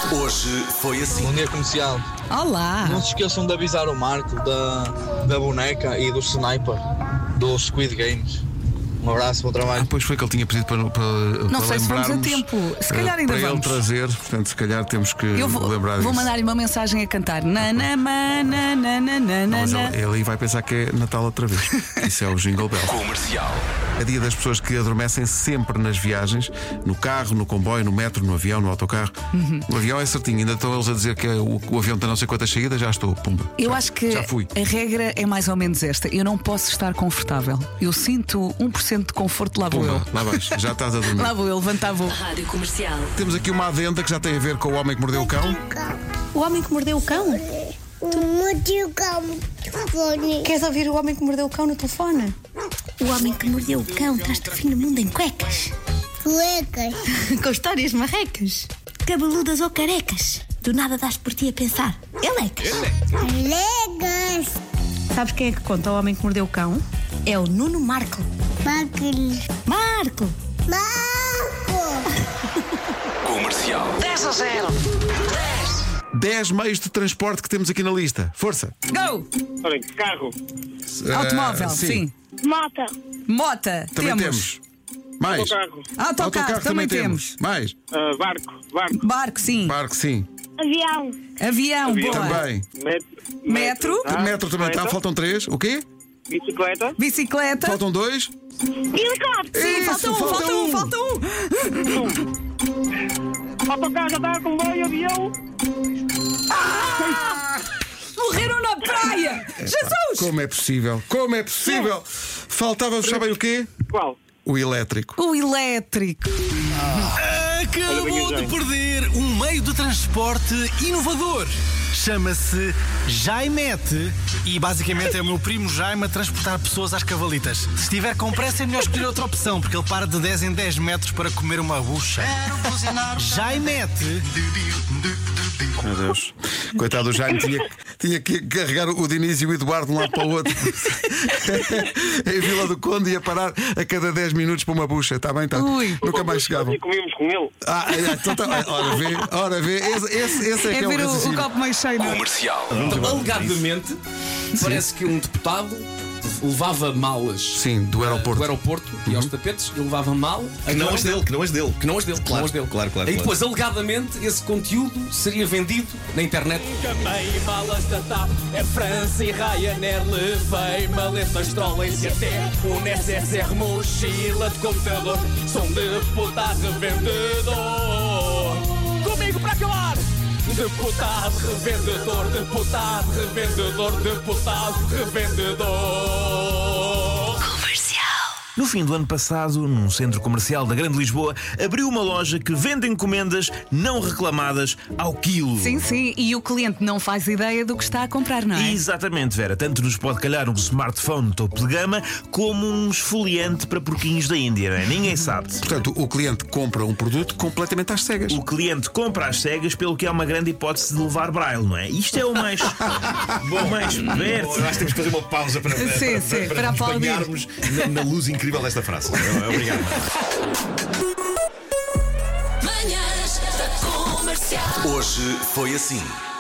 Hoje foi assim. Bom dia, comercial. Olá! Não se esqueçam de avisar o Marco da boneca e do sniper do Squid Games. Um abraço, bom trabalho. Pois foi que ele tinha pedido para Não sei se vamos a lembrarmos, tempo. Se calhar ainda para vamos. ele trazer, portanto, se calhar temos que Eu lembrar vou disso. mandar-lhe uma mensagem a cantar. Não, mas ele aí vai pensar que é Natal outra vez. Isso é o Jingle Bell. Comercial. É dia das pessoas que adormecem sempre nas viagens, no carro, no comboio, no metro, no avião, no autocarro. No avião é certinho, ainda estão eles a dizer que o avião tem não sei quantas saídas, já estou, pumba. Eu acho que já fui. a regra é mais ou menos esta. Eu não posso estar confortável. Eu sinto 1% de conforto, lá vou Pumba, eu. lá vais, já estás a dormir. Lá vou eu, levantar vou. Rádio Comercial. Temos aqui uma adenda que já tem a ver com o homem que mordeu o cão. O homem que mordeu o cão? Mordeu o cão no telefone. Queres ouvir o homem que mordeu o cão no telefone? O homem que mordeu o cão traz-te o fim do mundo em cuecas. Cuecas. Com histórias marrecas. Cabeludas ou carecas. Do nada dás por ti a pensar. Elecas. Legas. Sabes quem é que conta o homem que mordeu o cão? É o Nuno Marco. Marco! Comercial. 10 meios de transporte que temos aqui na lista. Força! Go! Olhem, carro, Automóvel, sim. Mota. Mota, Também temos. Mais. autocarro, Autocarro, também temos. Mais. barco, Barco, sim. Barco, sim. Avião. Avião, boa. Também. Metro. Metro também está. Faltam 3. O quê? Bicicleta, Bicicleta. Faltam 2. Helicóptero. Sim, Isso, falta um. autocarro, já está, comboio, avião. Morreram na praia! Jesus! Como é possível? Como é possível? Faltava, sabem o quê? Qual? O elétrico. O elétrico. Acabou de perder um meio de transporte inovador. Chama-se Jaimete e basicamente é o meu primo Jaime a transportar pessoas às cavalitas. Se estiver com pressa é melhor escolher outra opção, porque ele para de 10 em 10 metros para comer uma bucha. Jaimete. Meu Deus. Coitado do Jaime, tinha que carregar o Diniz e o Eduardo de um lado para o outro. Em Vila do Conde ia parar a cada 10 minutos para uma bucha. Está bem, está. Ui. Nunca mais chegavam. E comíamos com ele. Então tá. Ora vê. Esse é que É é o ver o raciocínio. copo meio cheio. não é? Comercial. Alegadamente, parece que um deputado levava malas Sim, do aeroporto. do aeroporto e aos tapetes e levava mal Que não as dele. que não as dele. Claro. E depois, alegadamente, esse conteúdo seria vendido na internet. Camei malas da TAP, é França e Ryanair. Levei maletas, trolleys e até um SSR mochila de computador. Sou um deputado revendedor. Comigo para calar! Deputado revendedor, deputado revendedor, deputado revendedor. No fim do ano passado, num centro comercial da Grande Lisboa, abriu uma loja que vende encomendas não reclamadas ao quilo. Sim, e o cliente não faz ideia do que está a comprar, não é? Exatamente, Vera. Tanto nos pode calhar um smartphone topo de gama como um esfoliante para porquinhos da Índia, não é? Ninguém sabe. Portanto, o cliente compra um produto completamente às cegas. O cliente compra às cegas, pelo que há uma grande hipótese de levar braille, não é? Isto é o mais. o mais perto. Nós temos que fazer uma pausa para para nos aplaudir. banharmos na luz incrível desta frase. Obrigado. Manhãs da Comercial. Hoje foi assim.